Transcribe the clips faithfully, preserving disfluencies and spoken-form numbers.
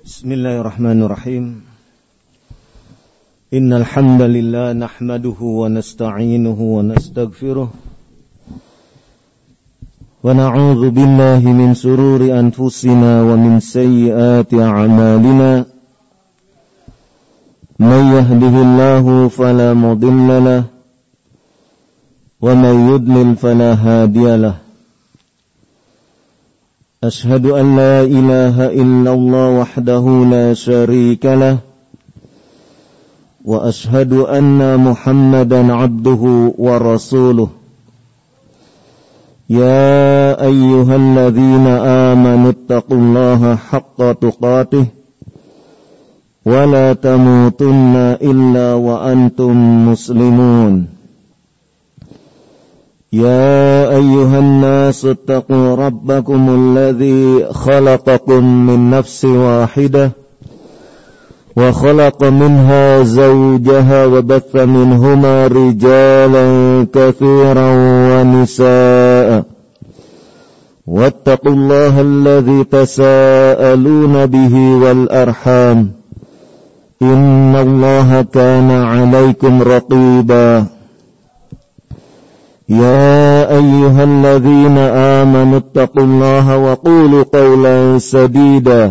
Bismillahirrahmanirrahim. Innal hamdalillah nahmaduhu wa nasta'inuhu wa nastaghfiruh wa na'udzu billahi min shururi anfusina wa min sayyiati a'malina. May yahdihillahu fala mudilla lahu wa may yudlil fala hadiya lahu. Ashhadu an la ilaha illallah wahdahu la syarika lah wa ashhadu anna Muhammadan abduhu wa rasuluh. Ya ayyuhalladzina amanu taqullaha haqqa tuqatih wa la tamutunna illa wa antum muslimun. يا أيها الناس اتقوا ربكم الذي خلقكم من نفس واحدة وخلق منها زوجها وبث منهما رجالا كثيرا ونساء واتقوا الله الذي تساءلون به والأرحام إن الله كان عليكم رقيبا. يا أيها الذين آمنوا اتقوا الله وقولوا قولا سديدا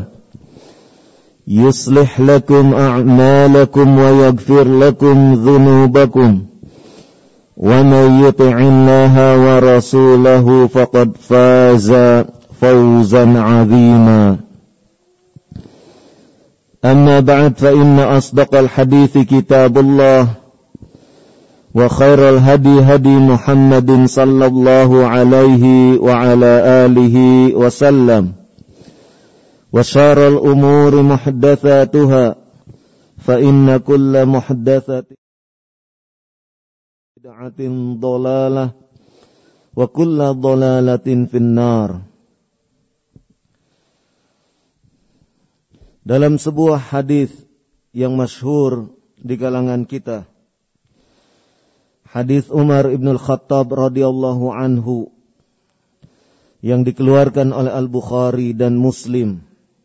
يصلح لكم أعمالكم ويغفر لكم ذنوبكم ومن يطع الله ورسوله فقد فاز فوزا عظيما. أما بعد فإن أصدق الحديث كتاب الله وخير الهدي هدي محمد صلى الله عليه وعلى آله وسلم وشر الأمور محدثاتها فإن كل محدثة بدعة ضلالة وكل ضلالة في النار. Dalam sebuah hadis yang masyhur di kalangan kita, hadis Umar ibn al-Khattab radhiyallahu anhu yang dikeluarkan oleh Al-Bukhari dan Muslim.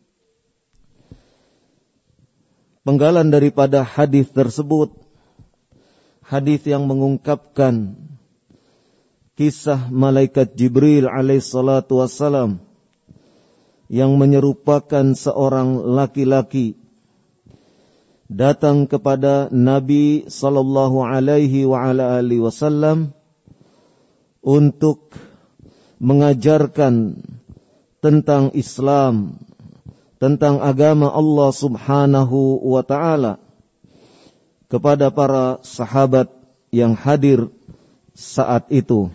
Penggalan daripada hadis tersebut, hadis yang mengungkapkan kisah malaikat Jibril alaihi salatu wassalam yang menyerupakan seorang laki-laki datang kepada Nabi sallallahu alaihi wa ala alihi wasallam untuk mengajarkan tentang Islam, tentang agama Allah Subhanahu wa taala kepada para sahabat yang hadir saat itu.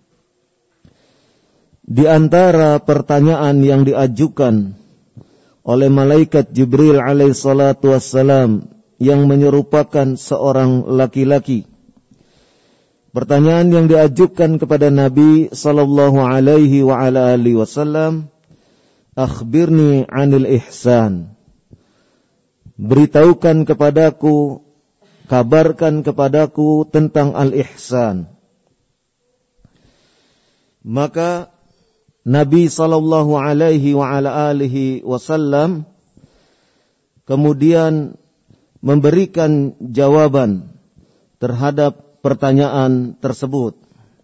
Di antara pertanyaan yang diajukan oleh malaikat Jibril alaihi salatu wassalam yang menyerupakan seorang laki-laki, pertanyaan yang diajukan kepada Nabi sallallahu alaihi wa ala alihi wasallam, akhbirni 'anil ihsan, beritahukan kepadaku, kabarkan kepadaku tentang al-ihsan. Maka Nabi sallallahu alaihi wa ala alihi wasallam kemudian memberikan jawaban terhadap pertanyaan tersebut.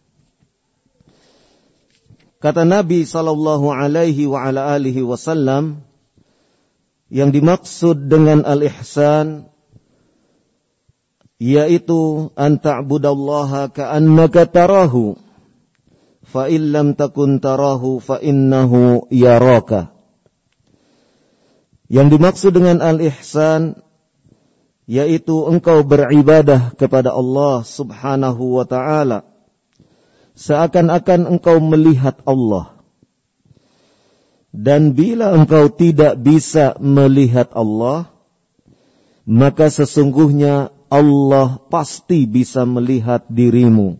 Kata Nabi sallallahu alaihi wa ala alihi wasallam, yang dimaksud dengan al-ihsan yaitu an ta'budallaha ka'annaka tarahu fa illam takun tarahu fa innahu yaraka. Yang dimaksud dengan al-ihsan yaitu engkau beribadah kepada Allah Subhanahu wa ta'ala seakan-akan engkau melihat Allah. Dan bila engkau tidak bisa melihat Allah, maka sesungguhnya Allah pasti bisa melihat dirimu.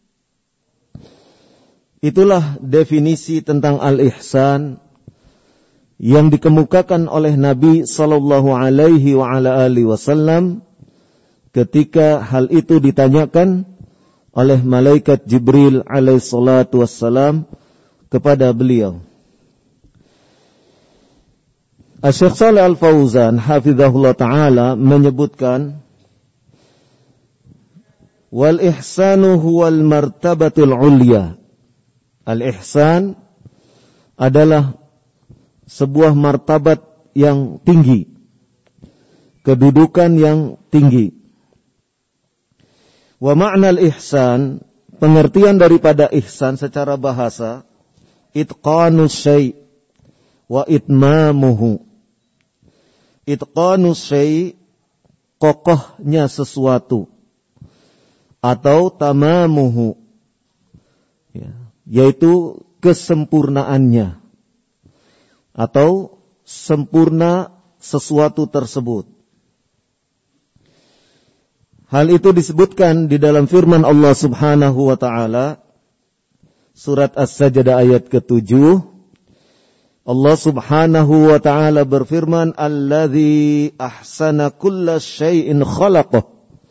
Itulah definisi tentang al-ihsan yang dikemukakan oleh Nabi sallallahu alaihi wa ala alihi wasallam ketika hal itu ditanyakan oleh malaikat Jibril alaihi salatu wassalam kepada beliau. Asy-Syaikh Shalih Al-Fauzan hafizahullah taala menyebutkan wal ihsanu huwal martabatul ulya. Al-ihsan adalah sebuah martabat yang tinggi, kedudukan yang tinggi. Wa ma'na al-ihsan, pengertian daripada ihsan secara bahasa, itqanus syai' wa itmamuhu. Itqanus syai', kokohnya sesuatu, atau tamamuhu, ya, yaitu kesempurnaannya, atau sempurna sesuatu tersebut. Hal itu disebutkan di dalam firman Allah Subhanahu wa taala surat As-Sajdah ayat ketujuh. Allah Subhanahu wa taala berfirman, "Alladzi ahsana kulla syai'in khalaqah."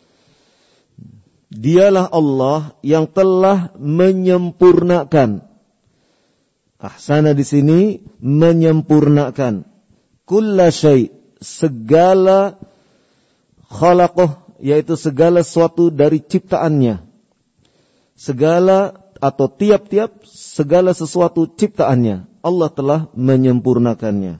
Dialah Allah yang telah menyempurnakan. Ahsana di sini menyempurnakan kulla syai', segala khalaqah, yaitu segala sesuatu dari ciptaannya. Segala atau tiap-tiap segala sesuatu ciptaannya Allah telah menyempurnakannya.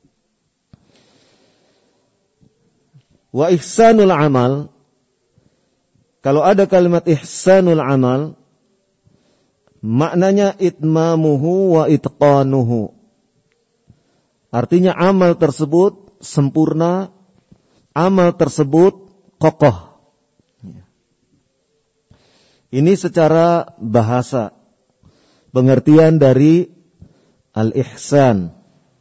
Wa ihsanul amal, kalau ada kalimat ihsanul amal, maknanya itmamuhu wa itqanuhu. Artinya amal tersebut sempurna, amal tersebut kokoh. Ini secara bahasa, pengertian dari al-ihsan.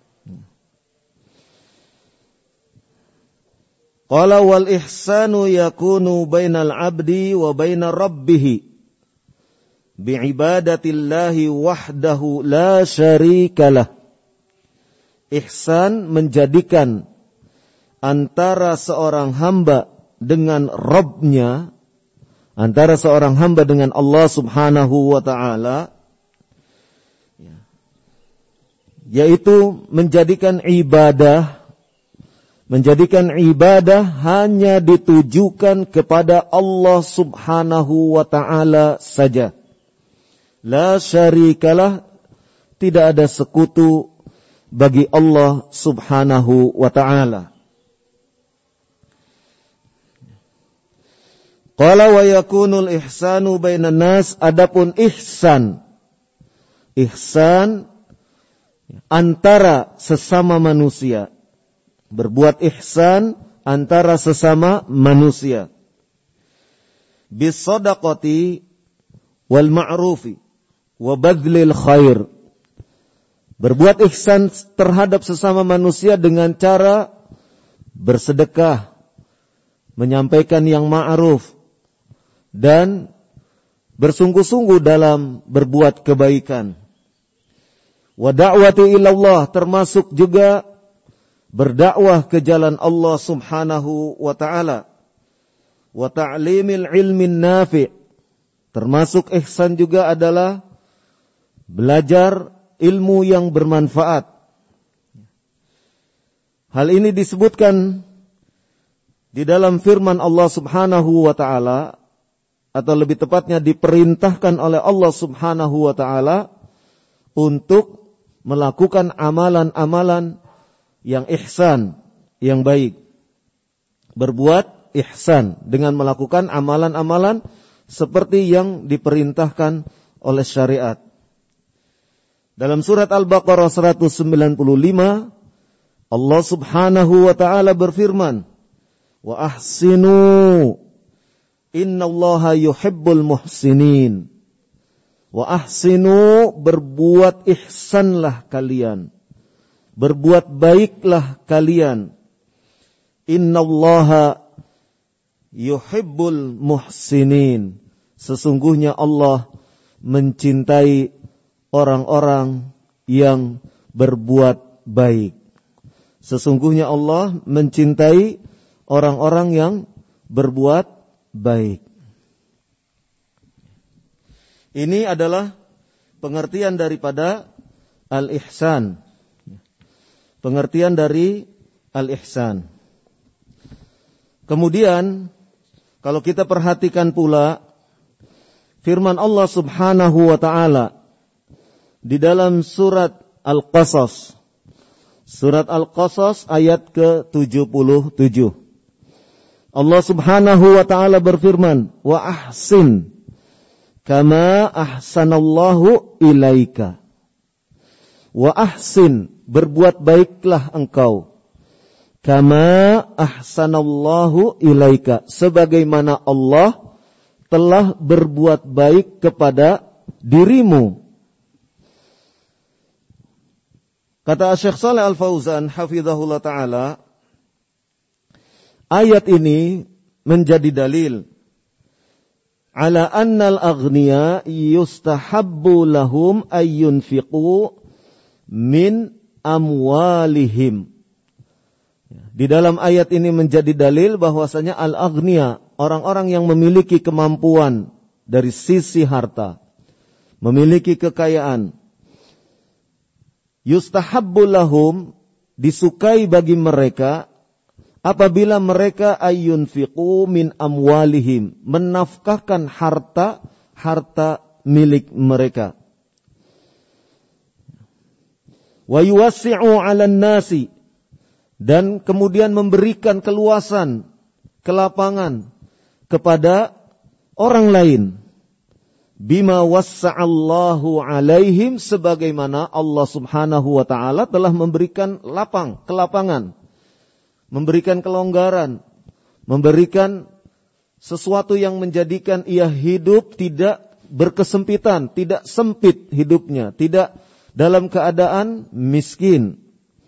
Qala wal ihsanu yakunu bainal abdi wa bainar rabbih bi'ibadatillahi wahdahu la syarikalah. Ihsan menjadikan antara seorang hamba dengan Rabb-nya, antara seorang hamba dengan Allah Subhanahu wa ta'ala, yaitu menjadikan ibadah, menjadikan ibadah hanya ditujukan kepada Allah Subhanahu wa ta'ala saja. La syarikalah, tidak ada sekutu bagi Allah Subhanahu wa ta'ala. Qala wa yakunul ihsanu bainan nas, adapun ihsan, ihsan antara sesama manusia, berbuat ihsan antara sesama manusia, bis shadaqati wal ma'rufi wa badlil khair, berbuat ihsan terhadap sesama manusia dengan cara bersedekah, menyampaikan yang ma'ruf, dan bersungguh-sungguh dalam berbuat kebaikan. Wa da'wati ilallah, termasuk juga berdakwah ke jalan Allah Subhanahu wa ta'ala. Wa ta'limil ilmin nafi', termasuk ihsan juga adalah belajar ilmu yang bermanfaat. Hal ini disebutkan di dalam firman Allah Subhanahu wa ta'ala, atau lebih tepatnya diperintahkan oleh Allah Subhanahu wa ta'ala untuk melakukan amalan-amalan yang ihsan, yang baik. Berbuat ihsan dengan melakukan amalan-amalan seperti yang diperintahkan oleh syariat. Dalam surat Al-Baqarah seratus sembilan puluh lima, Allah Subhanahu wa ta'ala berfirman, wa ahsinu innallaha yuhibbul muhsinin. Wa ahsinu, berbuat ihsanlah kalian, berbuat baiklah kalian. Innallaha yuhibbul muhsinin, sesungguhnya Allah mencintai orang-orang yang berbuat baik. Sesungguhnya Allah mencintai orang-orang yang berbuat baik. Ini adalah pengertian daripada al-ihsan. pengertian dari al-ihsan. Kemudian kalau kita perhatikan pula firman Allah Subhanahu wa taala di dalam surat Al-Qasas. Surat Al-Qasas ayat ke tujuh puluh tujuh. Allah Subhanahu wa taala berfirman, "Wa ahsin kama ahsanallahu ilaika." Wa ahsin, berbuat baiklah engkau. Kama ahsanallahu ilaika, sebagaimana Allah telah berbuat baik kepada dirimu. Kata Syekh Shalih Al-Fauzan hafizahullah ta'ala, ayat ini menjadi dalil ala annal aghniya yustahabbu lahum ayyunfiqu min amwalihim. Di dalam ayat ini menjadi dalil bahwasanya al-aghniya, orang-orang yang memiliki kemampuan dari sisi harta, memiliki kekayaan, yustahabbu lahum, disukai bagi mereka apabila mereka ayyunfiqu min amwalihim, menafkahkan harta harta milik mereka. Wa yuwassi'u 'alan nasi, dan kemudian memberikan keluasan, kelapangan kepada orang lain. Bima wassa'allahu 'alaihim, sebagaimana Allah Subhanahu wa taala telah memberikan lapang, kelapangan, memberikan kelonggaran, memberikan sesuatu yang menjadikan ia hidup tidak berkesempitan, tidak sempit hidupnya, tidak dalam keadaan miskin.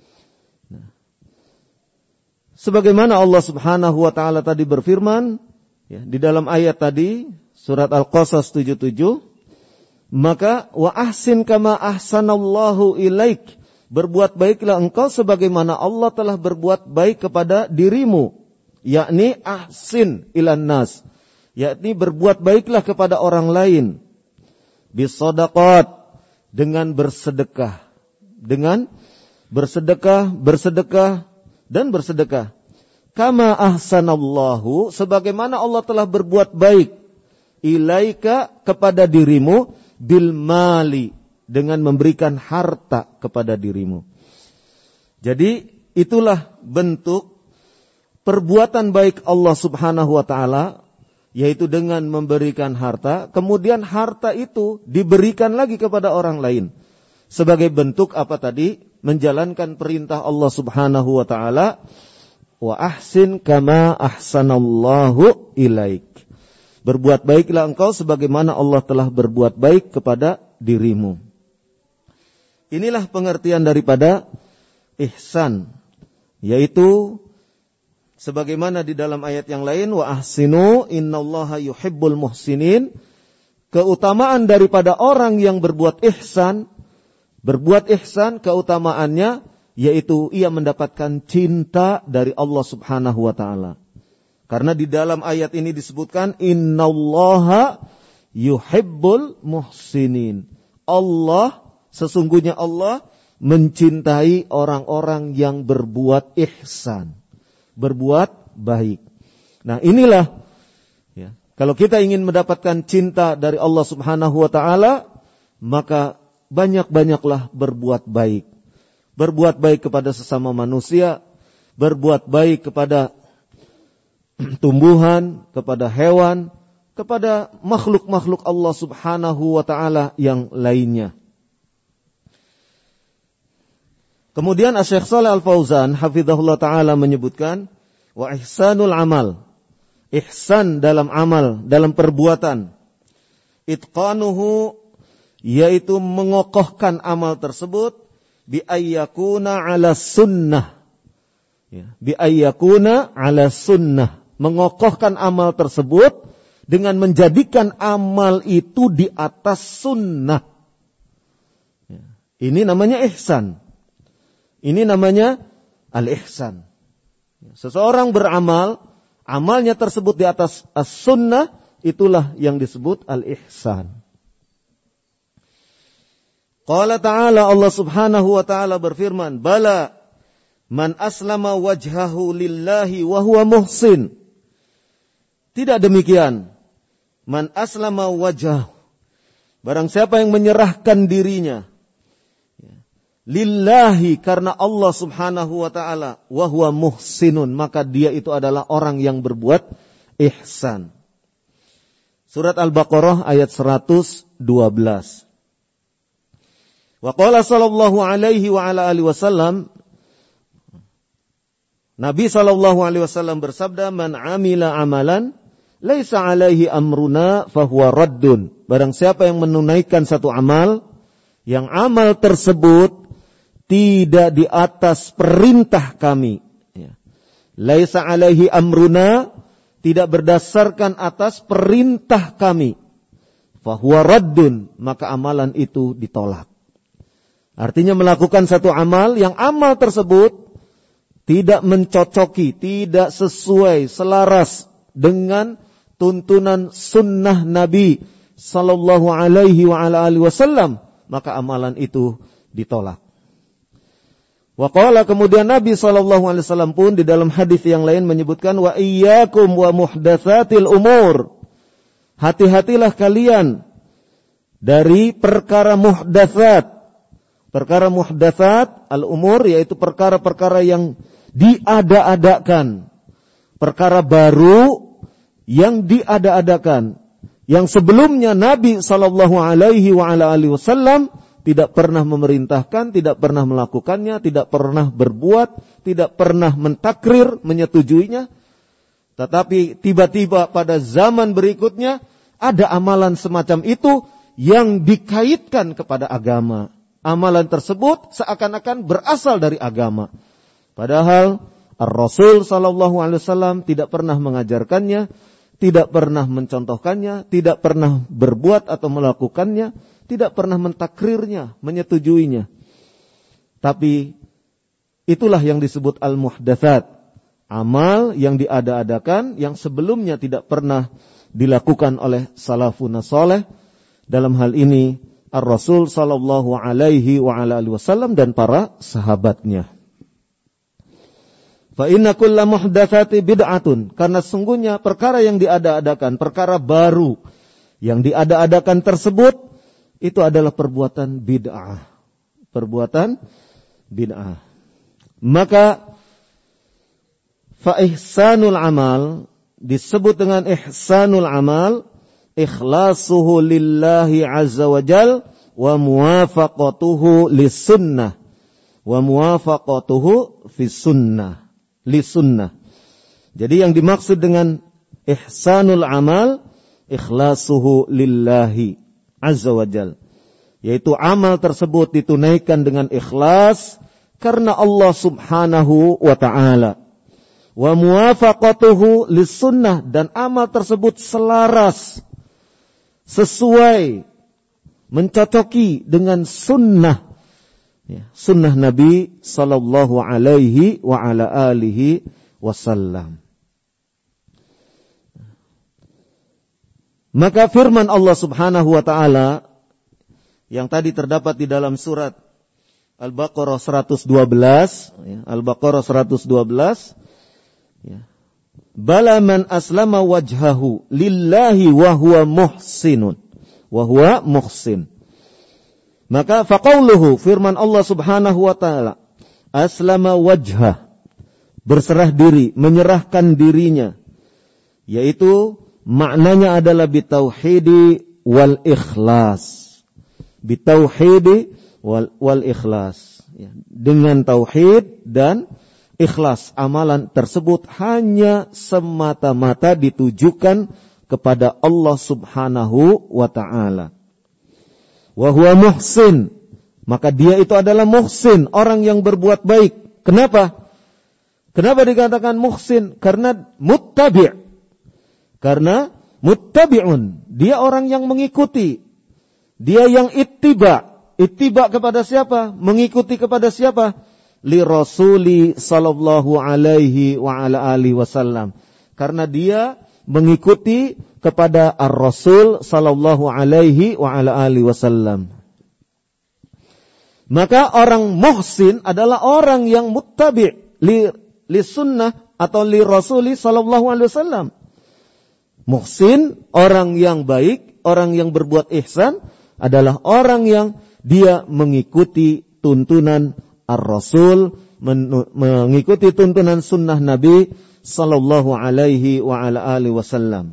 Sebagaimana Allah Subhanahu wa taala tadi berfirman ya, di dalam ayat tadi surat Al-Qasas tujuh puluh tujuh, maka wa ahsin kama ahsanallahu ilaik, berbuat baiklah engkau sebagaimana Allah telah berbuat baik kepada dirimu, yakni ahsin ilan nas, yakni berbuat baiklah kepada orang lain, bisadaqat, dengan bersedekah, dengan bersedekah, bersedekah dan bersedekah. Kama ahsanallahu, sebagaimana Allah telah berbuat baik, ilaika, kepada dirimu, bil mali, dengan memberikan harta kepada dirimu. Jadi itulah bentuk perbuatan baik Allah Subhanahu wa taala, yaitu dengan memberikan harta, kemudian harta itu diberikan lagi kepada orang lain. Sebagai bentuk apa tadi? Menjalankan perintah Allah Subhanahu wa taala, wa ahsin kama ahsanallahu ilaik. Berbuat baiklah engkau sebagaimana Allah telah berbuat baik kepada dirimu. Inilah pengertian daripada ihsan, yaitu sebagaimana di dalam ayat yang lain, wa ahsinu innallaha yuhibbul muhsinin. Keutamaan daripada orang yang berbuat ihsan, berbuat ihsan keutamaannya yaitu ia mendapatkan cinta dari Allah Subhanahu wa taala. Karena di dalam ayat ini disebutkan innallaha yuhibbul muhsinin. Allah, sesungguhnya Allah mencintai orang-orang yang berbuat ihsan, berbuat baik. Nah, inilah ya, kalau kita ingin mendapatkan cinta dari Allah Subhanahu wa taala, maka banyak-banyaklah berbuat baik. Berbuat baik kepada sesama manusia, berbuat baik kepada tumbuhan, kepada hewan, kepada makhluk-makhluk Allah Subhanahu wa taala yang lainnya. Kemudian Syekh Shalih Al-Fauzan hafizahullah taala menyebutkan wa ihsanul amal, ihsan dalam amal, dalam perbuatan, itqanuhu, yaitu mengokohkan amal tersebut, bi ayyakuna ala sunnah, ya, bi ayyakuna ala sunnah, mengokohkan amal tersebut dengan menjadikan amal itu di atas sunnah. Ya. Ini namanya ihsan. Ini namanya al-ihsan. Seseorang beramal, amalnya tersebut di atas as-sunnah, itulah yang disebut al-ihsan. Qala ta'ala, Allah Subhanahu wa ta'ala berfirman, bala Man aslama wajhahu lillahi wa huwa muhsin. Tidak demikian. Man aslama wajhahu. Barang siapa yang menyerahkan dirinya lillahi karena Allah Subhanahu wa taala, wa huwa muhsinun, maka dia itu adalah orang yang berbuat ihsan. Surat Al-Baqarah ayat seratus dua belas. Wa qala sallallahu alaihi wa ala alihi wasallam, Nabi sallallahu alaihi wasallam bersabda, man amila amalan laisa alaihi amruna fahuwa raddun. Barang siapa yang menunaikan satu amal, yang amal tersebut tidak di atas perintah kami, ya. Laisa alaihi amruna, tidak berdasarkan atas perintah kami, fahuwa raddun, maka amalan itu ditolak. Artinya melakukan satu amal, yang amal tersebut tidak mencocoki, tidak sesuai, selaras dengan tuntunan sunnah Nabi sallallahu alaihi wa ala alihi wasallam, maka amalan itu ditolak. Wa qala, kemudian Nabi sallallahu alaihi wasallam pun di dalam hadis yang lain menyebutkan, wa iyyakum wa muhdatsatil umur. Hati-hatilah kalian dari perkara muhdatsat. Perkara muhdatsat al-umur, yaitu perkara-perkara yang diada-adakan, perkara baru yang diada-adakan, yang sebelumnya Nabi sallallahu alaihi wa ala alihi wasallam tidak pernah memerintahkan, tidak pernah melakukannya, tidak pernah berbuat, tidak pernah mentakrir, menyetujuinya. Tetapi tiba-tiba pada zaman berikutnya ada amalan semacam itu yang dikaitkan kepada agama. Amalan tersebut seakan-akan berasal dari agama. Padahal Ar-Rasul sallallahu alaihi wasallam tidak pernah mengajarkannya, tidak pernah mencontohkannya, tidak pernah berbuat atau melakukannya, tidak pernah mentakrirnya, menyetujuinya. Tapi itulah yang disebut al-muhdatsat, amal yang diada-adakan, yang sebelumnya tidak pernah dilakukan oleh salafun saleh. Dalam hal ini Ar-Rasul sallallahu alaihi wa ala alihi wasallam dan para sahabatnya. Fa inna kulla muhdatsati bid'atun, karena sungguhnya perkara yang diada-adakan, perkara baru yang diada-adakan tersebut itu adalah perbuatan bid'ah. Perbuatan bid'ah. Maka fa ihsanul amal disebut dengan ihsanul amal, ikhlasuhu lillahi azza wa jal wa muwafaqatuhu lis-sunnah wa muwafaqatuhu fis sunnah lis-sunnah. Jadi yang dimaksud dengan ihsanul amal, ikhlasuhu lillahi azza wa jal, yaitu amal tersebut ditunaikan dengan ikhlas karena Allah subhanahu wa ta'ala. Wa muwafaqatuhu lis-sunnah, dan amal tersebut selaras, sesuai, mencocoki dengan sunnah, ya, sunnah Nabi sallallahu alaihi wa ala alihi wasallam. Maka firman Allah subhanahu wa ta'ala yang tadi terdapat di dalam surat Al-Baqarah seratus dua belas, ya, Al-Baqarah seratus dua belas, ya. Bala man aslama wajhahu lillahi wa huwa muhsinun wa huwa muhsin. Maka faqauluhu, firman Allah subhanahu wa ta'ala, aslama wajhah, berserah diri, menyerahkan dirinya, yaitu maknanya adalah bitauhidi wal ikhlas. Bitauhidi wal, wal ikhlas, ya, dengan tauhid dan ikhlas. Amalan tersebut hanya semata-mata ditujukan kepada Allah subhanahu wa ta'ala. Wa huwa muhsin, maka dia itu adalah muhsin, orang yang berbuat baik. Kenapa? Kenapa dikatakan muhsin? Karena muttabi'. Karena muttabi'un, dia orang yang mengikuti. Dia yang ittiba. Ittiba kepada siapa? Mengikuti kepada siapa? Li Rasuli sallallahu alaihi wa ala alihi wasallam. Karena dia mengikuti kepada Ar-Rasul sallallahu alaihi wa ala alihi wasallam. Maka orang muhsin adalah orang yang muttabi' li, li sunnah atau li rasuli sallallahu alaihi wasallam. Muhsin, orang yang baik, orang yang berbuat ihsan adalah orang yang dia mengikuti tuntunan ar-rasul, men- mengikuti tuntunan sunnah Nabi sallallahu alaihi wa ala alihi wasallam.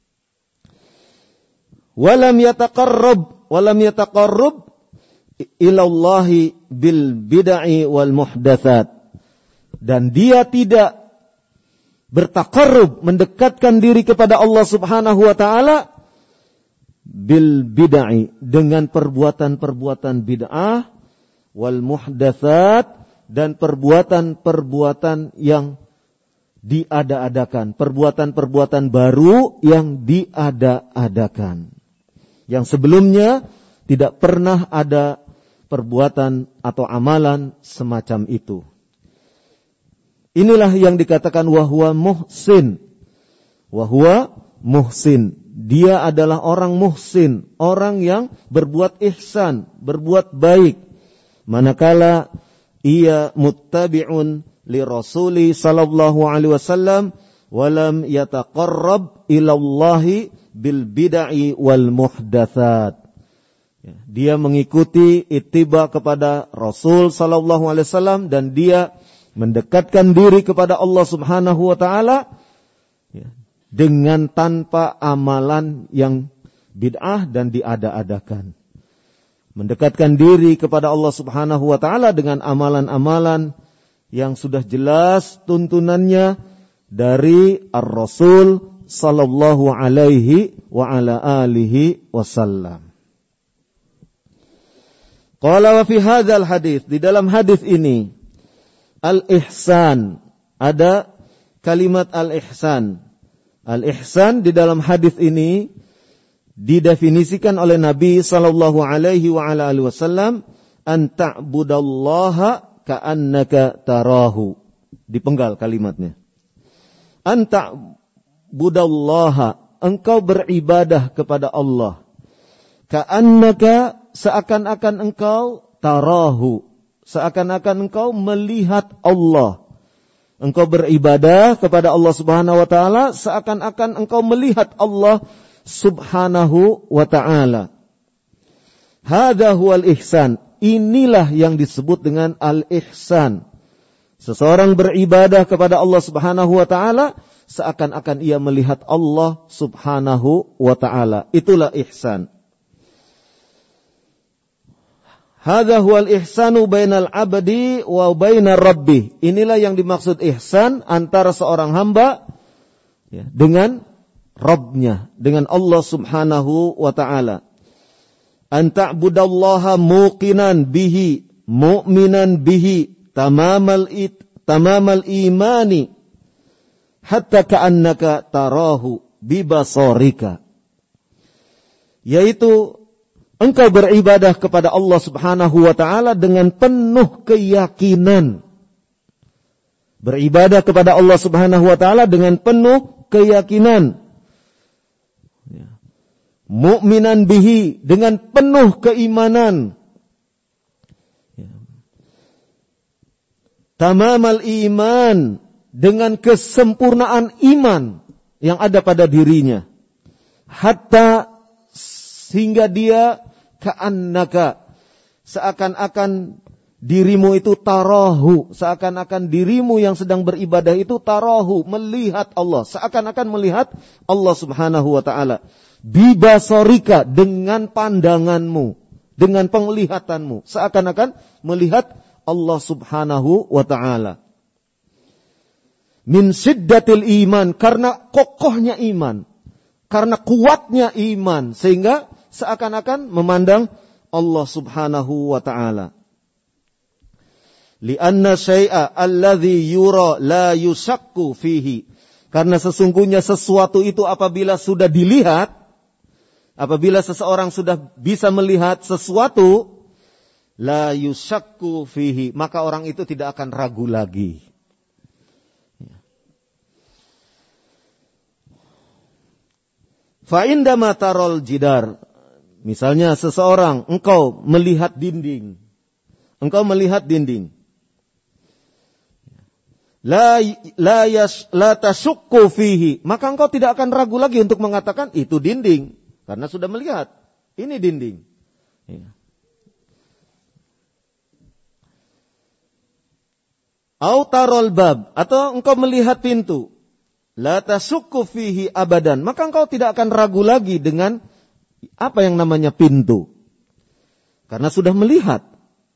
Walam yataqarrab, walam yataqarrab ilallahi bil bid'i wal muhdatsat. Dan dia tidak bertaqarrub, mendekatkan diri kepada Allah Subhanahu wa taala bil bid'i, dengan perbuatan-perbuatan bid'ah, wal muhdatsat, dan perbuatan-perbuatan yang diada-adakan, perbuatan-perbuatan baru yang diada-adakan. Yang sebelumnya tidak pernah ada perbuatan atau amalan semacam itu. Inilah yang dikatakan wahwa muhsin. Wahwa muhsin. Dia adalah orang muhsin, orang yang berbuat ihsan, berbuat baik. Manakala ia muttabi'un li rasuli sallallahu alaihi wasallam walam yataqarrab ilallahi bil bid'i wal muhdatsat. Dia mengikuti ittiba kepada Rasul sallallahu alaihi wasallam dan dia mendekatkan diri kepada Allah Subhanahu wa taala dengan tanpa amalan yang bid'ah dan diada-adakan. Mendekatkan diri kepada Allah Subhanahu wa taala dengan amalan-amalan yang sudah jelas tuntunannya dari Ar-Rasul sallallahu alaihi wa ala alihi wasallam. Qala wa fi hadzal hadis, di dalam hadis ini al-ihsan, ada kalimat al-ihsan. Al-ihsan di dalam hadis ini didefinisikan oleh Nabi sallallahu alaihi wa ala alihi wasallam, an ta'budallaha ka'annaka tarahu. Dipenggal kalimatnya. An ta'budallaha, engkau beribadah kepada Allah. Ka'annaka, seakan-akan engkau tarahu, seakan-akan engkau melihat Allah. Engkau beribadah kepada Allah Subhanahu wa taala seakan-akan engkau melihat Allah Subhanahu wa taala. Hadza huwal ihsan. Inilah yang disebut dengan al-ihsan. Seseorang beribadah kepada Allah Subhanahu wa taala seakan-akan ia melihat Allah Subhanahu wa taala. Itulah ihsan. Hadza huwal ihsanu bainal abdi wa bainar rabbih. Inilah yang dimaksud ihsan antara seorang hamba ya, dengan Rabbnya, dengan Allah Subhanahu wa taala. An ta'budallaha muqinan bihi, mu'minan bihi, tamamal it, tamamal imani, hatta ka'annaka tarahu bibasarika. Yaitu engkau beribadah kepada Allah Subhanahu wa taala dengan penuh keyakinan. Beribadah kepada Allah Subhanahu wa taala dengan penuh keyakinan. Mu'minan bihi, dengan penuh keimanan. Tamamal iman, dengan kesempurnaan iman yang ada pada dirinya. Hatta, sehingga dia ka'annaka, seakan-akan dirimu itu tarahu, seakan-akan dirimu yang sedang beribadah itu tarahu, melihat Allah, seakan-akan melihat Allah Subhanahu wa taala. Bibasarika, dengan pandanganmu, dengan penglihatanmu, seakan-akan melihat Allah Subhanahu wa taala. Min syiddatil iman, karena kokohnya iman, karena kuatnya iman, sehingga seakan-akan memandang Allah Subhanahu wa taala. Li'anna syai'a alladhi yura la yusakku fihi. Karena sesungguhnya sesuatu itu apabila sudah dilihat, apabila seseorang sudah bisa melihat sesuatu, la yusakku fihi, maka orang itu tidak akan ragu lagi. Fa indama tarol jidar, misalnya seseorang, engkau melihat dinding, engkau melihat dinding. La la yas la tasukku fihi, maka engkau tidak akan ragu lagi untuk mengatakan itu dinding karena sudah melihat ini dinding. Ya. Au tarol bab, atau engkau melihat pintu. La tasukku fihi abadan, maka engkau tidak akan ragu lagi dengan apa yang namanya pintu. Karena sudah melihat.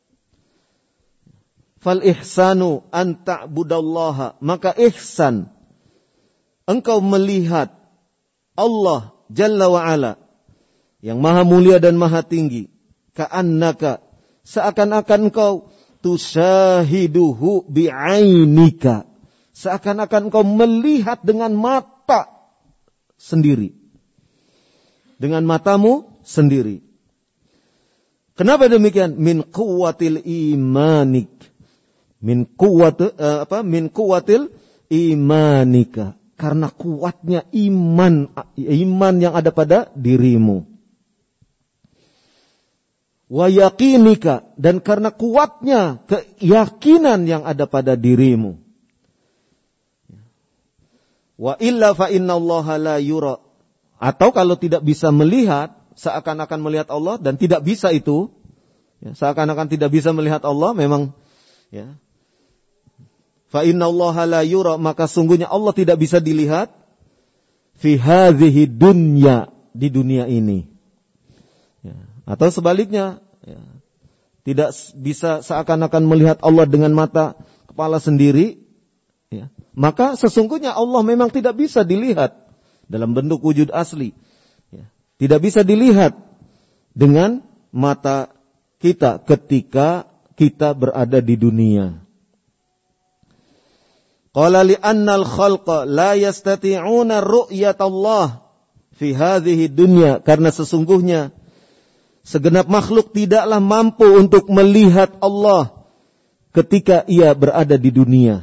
Fal ihsanu an ta'budallaha, maka ihsan engkau melihat Allah Jalla wa Ala yang maha mulia dan maha tinggi. Ka'annaka, seakan-akan engkau tusahiduhu bi'ainika, seakan-akan engkau melihat dengan mata sendiri, dengan matamu sendiri. Kenapa demikian? Min quwwatil imanik, min quwwat uh, apa? Min quwwatil imanika, karena kuatnya iman, iman yang ada pada dirimu. Wa yaqinika, dan karena kuatnya keyakinan yang ada pada dirimu. Wa illa fa innallaha la yura, atau kalau tidak bisa melihat, seakan-akan melihat Allah dan tidak bisa itu, ya, seakan-akan tidak bisa melihat Allah, memang ya. Fa innallaha la yura, maka sungguhnya Allah tidak bisa dilihat fi hadhihi dunya, di dunia ini. Ya. Atau sebaliknya, ya, tidak bisa seakan-akan melihat Allah dengan mata kepala sendiri, ya, maka sesungguhnya Allah memang tidak bisa dilihat dalam bentuk wujud asli, ya, tidak bisa dilihat dengan mata kita ketika kita berada di dunia. Qala li annal khalqa la yastati'una ru'yatallah fi hadhihi dunya, karena sesungguhnya segenap makhluk tidaklah mampu untuk melihat Allah ketika ia berada di dunia.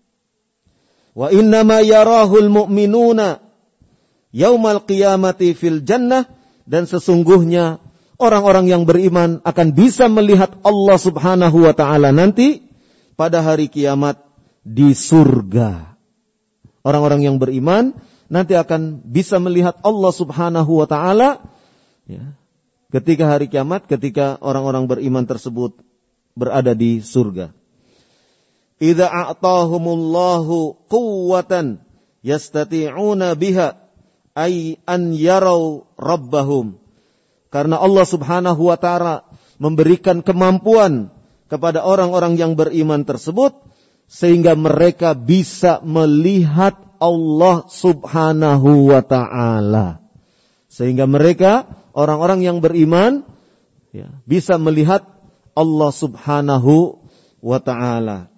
Wa innama yarahul mu'minuna yaumal qiyamati fil jannah, dan sesungguhnya orang-orang yang beriman akan bisa melihat Allah Subhanahu wa taala nanti pada hari kiamat di surga. Orang-orang yang beriman nanti akan bisa melihat Allah Subhanahu wa taala, ya, ketika hari kiamat, ketika orang-orang beriman tersebut berada di surga. Idza a'tahumullahu quwwatan yastati'una biha ay an yarau rabbahum. Karena Allah Subhanahu wa taala memberikan kemampuan kepada orang-orang yang beriman tersebut sehingga mereka bisa melihat Allah Subhanahu wa taala. Sehingga mereka, orang-orang yang beriman, ya, bisa melihat Allah Subhanahu wa ta'ala.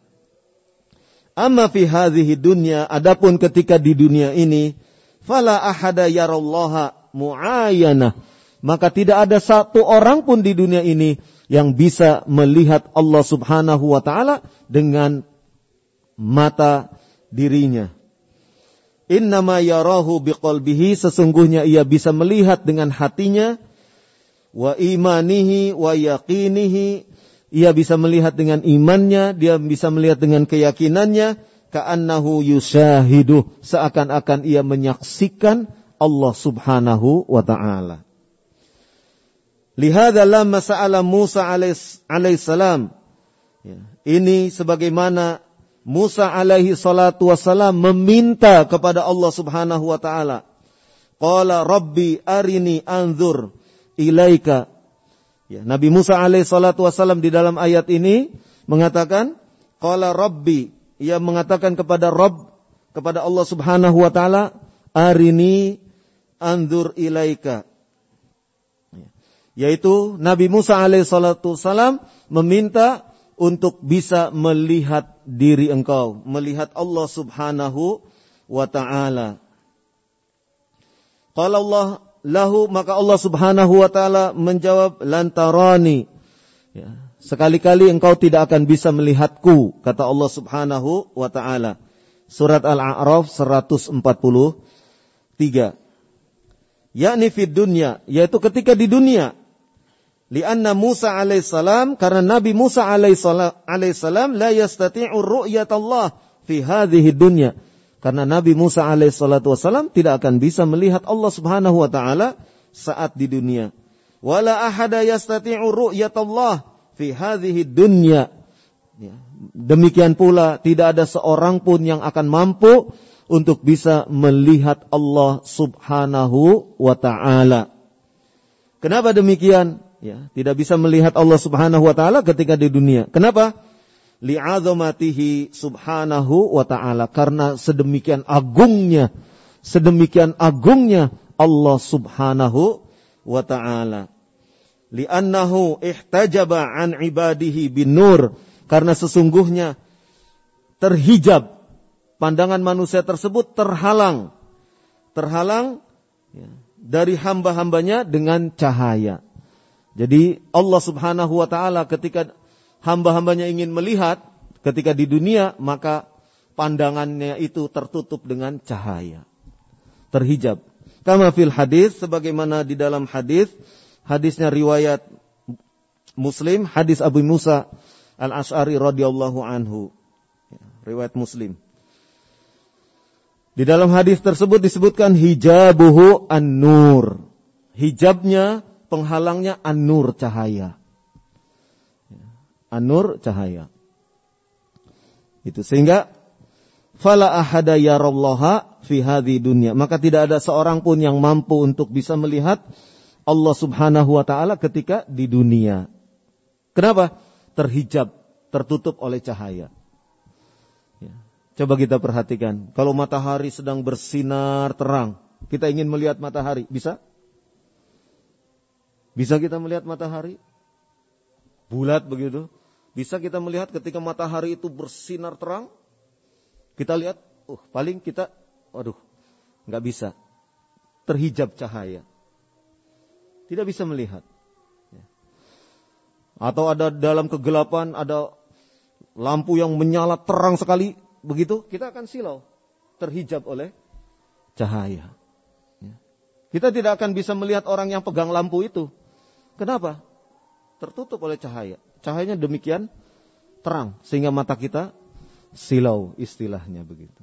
Amma fi hadhihi dunya, adapun ketika di dunia ini, fala ahada yarallaha mu'ayanah, maka tidak ada satu orang pun di dunia ini yang bisa melihat Allah Subhanahu wa ta'ala dengan mata dirinya. Innama yarahu biqalbihi, sesungguhnya ia bisa melihat dengan hatinya, wa imanihi wa yaqinihi, ia bisa melihat dengan imannya, dia bisa melihat dengan keyakinannya, ka'annahu yushahidu, seakan-akan ia menyaksikan Allah Subhanahu wa ta'ala. Lihadza lamma sa'ala Musa alaihissalam, ya, ini sebagaimana Musa alaihi salatu wassalam meminta kepada Allah Subhanahu wa ta'ala. Qala rabbi arini anzur ilaika. Ya, Nabi Musa alaihi salatu wassalam di dalam ayat ini mengatakan, qala rabbi, ia mengatakan kepada Rabb, kepada Allah Subhanahu wa ta'ala, arini anzur ilaika. Ya, yaitu Nabi Musa alaihi salatu wassalam meminta untuk bisa melihat diri engkau, melihat Allah Subhanahu wa ta'ala. Qala Allah lahu, maka Allah Subhanahu wa ta'ala menjawab, lantarani, ya, sekali-kali engkau tidak akan bisa melihatku, kata Allah Subhanahu wa ta'ala. Surat Al-A'raf seratus empat puluh tiga. Yakni fid dunya, yaitu ketika di dunia. Lianna Musa alaihissalam, karena Nabi Musa alaihissalam la yastati'u ru'yatallah fi hadhihi dunya. Karena Nabi Musa alaihissalam tidak akan bisa melihat Allah Subhanahu wa taala saat di dunia. Wala ahada yastati'u ru'yatallah fi hadhihi dunya. Demikian pula tidak ada seorang pun yang akan mampu untuk bisa melihat Allah Subhanahu wa taala. Kenapa demikian? Ya, tidak bisa melihat Allah Subhanahu wa taala ketika di dunia. Kenapa? Li'azamatihi subhanahu wa ta'ala. Karena sedemikian agungnya, sedemikian agungnya Allah Subhanahu wa ta'ala. Li'annahu ihtajaba an ibadihi bin nur. Karena sesungguhnya terhijab, pandangan manusia tersebut terhalang. Terhalang ya, dari hamba-hambanya dengan cahaya. Jadi Allah Subhanahu wa ta'ala ketika hamba-hambanya ingin melihat ketika di dunia, maka pandangannya itu tertutup dengan cahaya, terhijab. Kama fil hadis, sebagaimana di dalam hadis, hadisnya riwayat Muslim, hadis Abu Musa Al-Asy'ari radhiyallahu anhu, riwayat Muslim. Di dalam hadis tersebut disebutkan hijabuhu an-nur, hijabnya, penghalangnya an-nur, cahaya. An-nur, cahaya. Itu sehingga fala ahada yarallaha fi hadhi dunya, maka tidak ada seorang pun yang mampu untuk bisa melihat Allah Subhanahu wa taala ketika di dunia. Kenapa? Terhijab, tertutup oleh cahaya. Ya. Coba kita perhatikan, kalau matahari sedang bersinar terang, kita ingin melihat matahari, bisa? Bisa kita melihat matahari? Bulat begitu. Bisa kita melihat ketika matahari itu bersinar terang? Kita lihat, uh, paling kita, waduh, nggak bisa. Terhijab cahaya. Tidak bisa melihat. Atau ada dalam kegelapan, ada lampu yang menyala terang sekali, begitu, kita akan silau. Terhijab oleh cahaya. Kita tidak akan bisa melihat orang yang pegang lampu itu. Kenapa? Tertutup oleh cahaya. Cahayanya demikian terang sehingga mata kita silau, istilahnya begitu.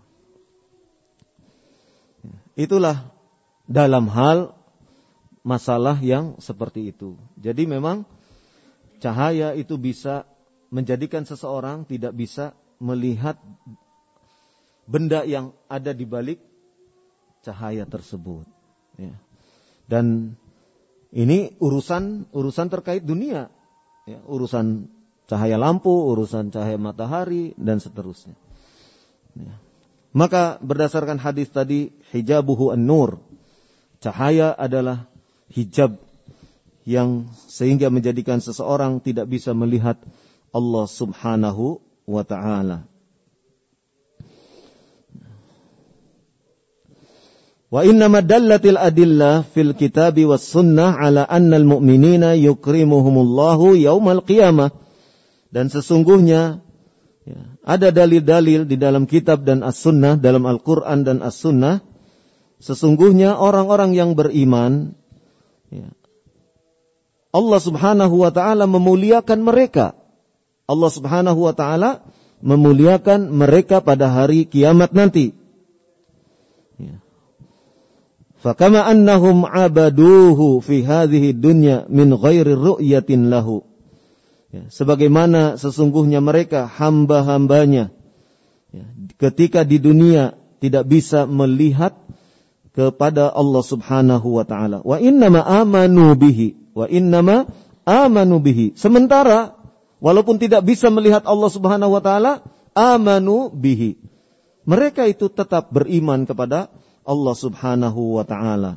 Itulah dalam hal masalah yang seperti itu. Jadi memang cahaya itu bisa menjadikan seseorang tidak bisa melihat benda yang ada di balik cahaya tersebut. Ya. Dan ini urusan urusan terkait dunia, ya, urusan cahaya lampu, urusan cahaya matahari, dan seterusnya. Ya. Maka berdasarkan hadis tadi, hijabuhu an-nur, cahaya adalah hijab yang sehingga menjadikan seseorang tidak bisa melihat Allah Subhanahu wa ta'ala. Wa innama dallatil adillah fil kitabi was sunnah ala annal mu'minina yukrimuhumullahu yaumal qiyamah. Dan sesungguhnya ya, ada dalil-dalil di dalam kitab dan as-sunnah, dalam Al-Quran dan as-sunnah. Sesungguhnya orang-orang yang beriman, ya, Allah Subhanahu wa ta'ala memuliakan mereka. Allah Subhanahu wa ta'ala memuliakan mereka pada hari kiamat nanti. Ya. Fakama annahum abaduhu fi hadhihi dunya min ghairi ru'yatin lahu. Ya, sebagaimana sesungguhnya mereka hamba-hambanya ya, ketika di dunia tidak bisa melihat kepada Allah Subhanahu wa ta'ala. Wa innama amanu bihi. Wa innama amanu bihi. Sementara walaupun tidak bisa melihat Allah Subhanahu wa ta'ala, amanu bihi. Mereka itu tetap beriman kepada Allah Subhanahu wa ta'ala.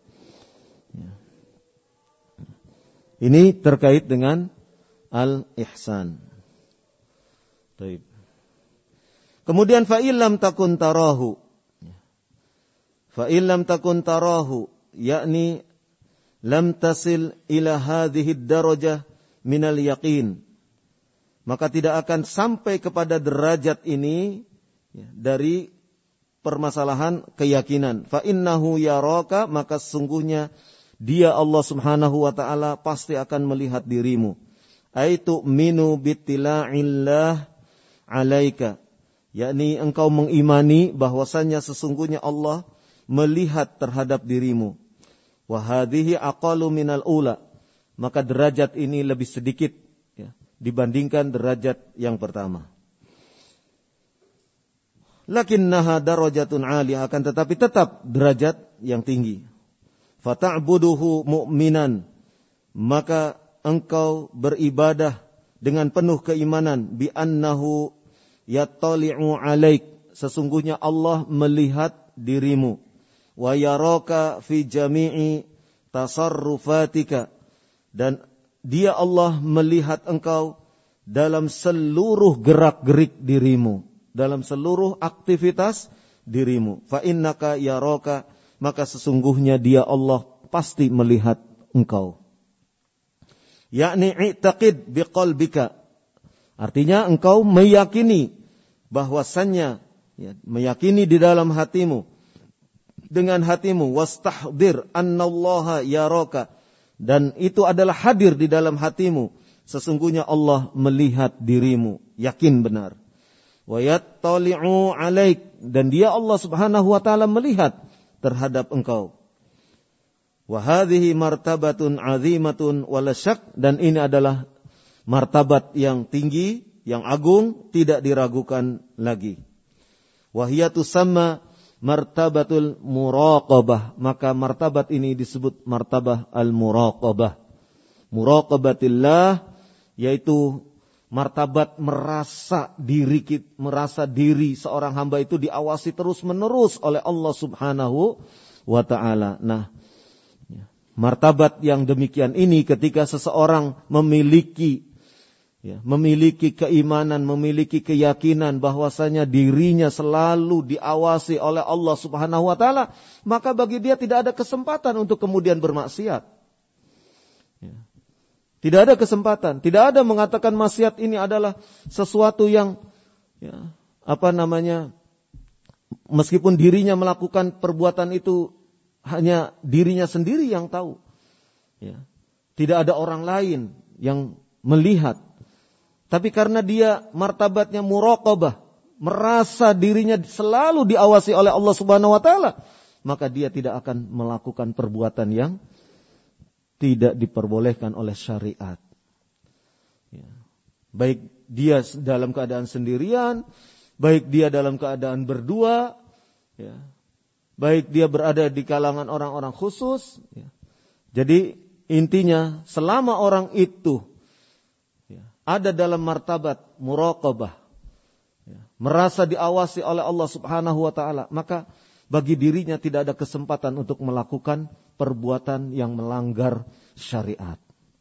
Ini terkait dengan al-ihsan. Baik. Kemudian fa'illam takun tarahu. Fa'illam takun tarahu, yakni lam tasil ila hadhihi darajah minal yaqin. Maka tidak akan sampai kepada derajat ini ya, dari permasalahan keyakinan. Fa innahu yaraka, maka sesungguhnya dia Allah Subhanahu wa taala pasti akan melihat dirimu. Aitu minu bittila'illah alaika, yakni engkau mengimani bahwasannya sesungguhnya Allah melihat terhadap dirimu. Wa hadhihi aqallu minal ula, maka derajat ini lebih sedikit ya, dibandingkan derajat yang pertama. Lakinnaha darajatun 'aliyah, akan tetapi tetap derajat yang tinggi. Fata'buduhu mu'minan, maka engkau beribadah dengan penuh keimanan, bi annahu yattali'u 'alaik, sesungguhnya Allah melihat dirimu, wa yaraka fi jami'i tasarrufatika, dan dia Allah melihat engkau dalam seluruh gerak-gerik dirimu, dalam seluruh aktivitas dirimu. Fa innaka yaraka, maka sesungguhnya dia Allah pasti melihat engkau. Yakni i'taqid biqalbika, artinya engkau meyakini bahwasannya, ya, meyakini di dalam hatimu, dengan hatimu, wastahdir annallaha yaraka, dan itu adalah hadir di dalam hatimu, sesungguhnya Allah melihat dirimu, yakin benar. Wa yattali'u 'alaik, dan dia Allah Subhanahu wa taala melihat terhadap engkau. Wa hadhihi martabatun 'azimatun wala syak, dan ini adalah martabat yang tinggi, yang agung, tidak diragukan lagi. Wa hiya tusamma martabatul muraqabah, maka martabat ini disebut martabah al-muraqabah. Muraqabatillah, yaitu martabat merasa diri, merasa diri seorang hamba itu diawasi terus-menerus oleh Allah Subhanahu wa taala. Nah, martabat yang demikian ini ketika seseorang memiliki ya, memiliki keimanan, memiliki keyakinan bahwasanya dirinya selalu diawasi oleh Allah Subhanahu wa taala, maka bagi dia tidak ada kesempatan untuk kemudian bermaksiat. Ya. Tidak ada kesempatan, tidak ada mengatakan maksiat ini adalah sesuatu yang ya, apa namanya, meskipun dirinya melakukan perbuatan itu hanya dirinya sendiri yang tahu. Ya. Tidak ada orang lain yang melihat. Tapi karena dia martabatnya muraqabah, merasa dirinya selalu diawasi oleh Allah Subhanahu wa taala, maka dia tidak akan melakukan perbuatan yang tidak diperbolehkan oleh syariat. Ya. Baik dia dalam keadaan sendirian, baik dia dalam keadaan berdua, ya. Baik dia berada di kalangan orang-orang khusus. Ya. Jadi intinya selama orang itu ya, ada dalam martabat muraqabah, ya, merasa diawasi oleh Allah Subhanahu wa taala, maka bagi dirinya tidak ada kesempatan untuk melakukan perbuatan yang melanggar syariat.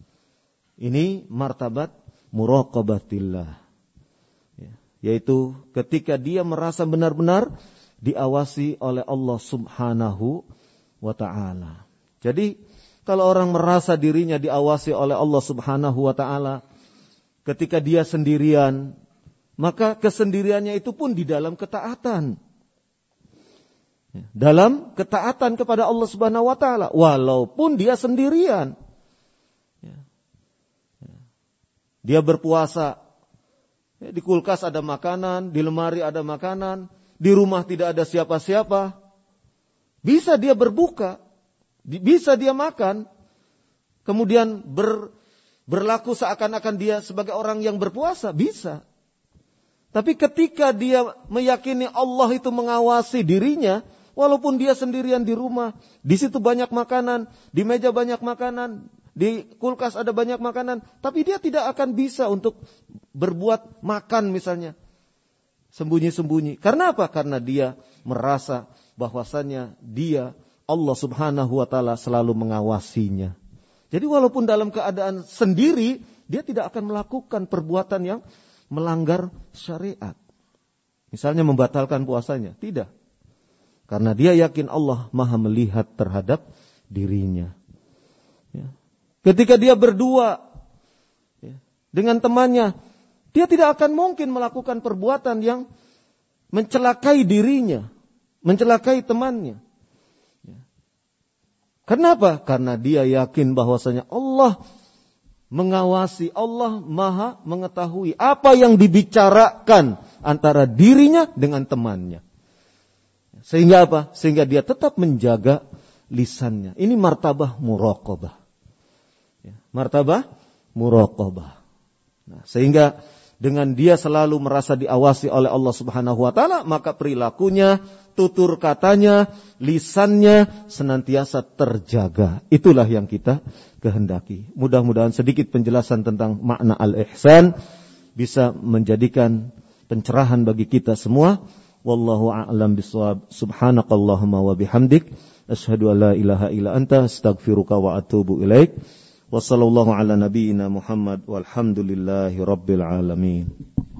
Ini martabat muraqabatillah. Ya, yaitu ketika dia merasa benar-benar diawasi oleh Allah Subhanahu wa ta'ala. Jadi kalau orang merasa dirinya diawasi oleh Allah Subhanahu wa ta'ala ketika dia sendirian, maka kesendiriannya itu pun di dalam ketaatan. Dalam ketaatan kepada Allah Subhanahu wa ta'ala, walaupun dia sendirian. Dia berpuasa, di kulkas ada makanan, di lemari ada makanan, di rumah tidak ada siapa-siapa. Bisa dia berbuka, bisa dia makan, kemudian ber, berlaku seakan-akan dia sebagai orang yang berpuasa, bisa. Tapi ketika dia meyakini Allah itu mengawasi dirinya, walaupun dia sendirian di rumah, di situ banyak makanan, di meja banyak makanan, di kulkas ada banyak makanan, tapi dia tidak akan bisa untuk berbuat makan misalnya, sembunyi-sembunyi. Karena apa? Karena dia merasa bahwasannya dia, Allah Subhanahu wa ta'ala selalu mengawasinya. Jadi walaupun dalam keadaan sendiri, dia tidak akan melakukan perbuatan yang melanggar syariat. Misalnya membatalkan puasanya, tidak. Karena dia yakin Allah maha melihat terhadap dirinya. Ya. Ketika dia berdua ya, dengan temannya, dia tidak akan mungkin melakukan perbuatan yang mencelakai dirinya, mencelakai temannya. Ya. Kenapa? Karena dia yakin bahwasanya Allah mengawasi, Allah maha mengetahui apa yang dibicarakan antara dirinya dengan temannya. Sehingga apa? Sehingga dia tetap menjaga lisannya. Ini martabah muraqabah. Ya, martabah muraqabah. Nah, sehingga dengan dia selalu merasa diawasi oleh Allah Subhanahu wa taala, maka perilakunya, tutur katanya, lisannya senantiasa terjaga. Itulah yang kita kehendaki. Mudah-mudahan sedikit penjelasan tentang makna al-ihsan bisa menjadikan pencerahan bagi kita semua. Wallahu a'lam bishawab. Subhanakallahumma wa bihamdik, asyhadu an la ilaha illa anta, astaghfiruka wa atubu ilaik. Wa sallallahu ala nabiyyina Muhammad walhamdulillahi rabbil alamin.